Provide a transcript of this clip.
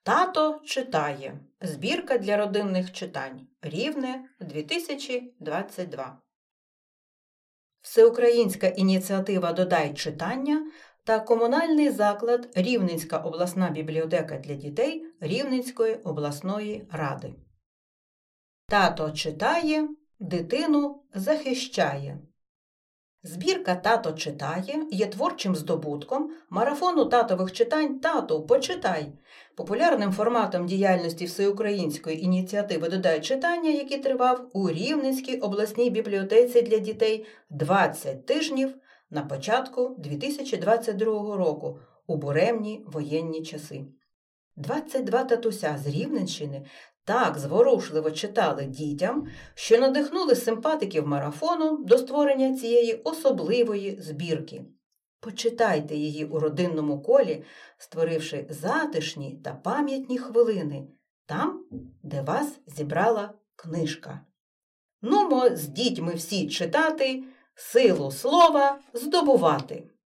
Тато читає. Збірка для родинних читань. Рівне 2022. Всеукраїнська ініціатива «Додай читання» та комунальний заклад Рівненська обласна бібліотека для дітей Рівненської обласної ради. Тато читає, дитину захищає. Збірка «Тато читає» є творчим здобутком марафону татових читань «Тату, почитай», популярним форматом діяльності Всеукраїнської ініціативи «Додай читання», який тривав у Рівненській обласній бібліотеці для дітей 20 тижнів на початку 2022 року у буремні воєнні часи. 22 татуся з Рівненщини так зворушливо читали дітям, що надихнули симпатиків марафону до створення цієї особливої збірки. Почитайте її у родинному колі, створивши затишні та пам'ятні хвилини там, де вас зібрала книжка. Нумо з дітьми всі читати, силу слова здобувати.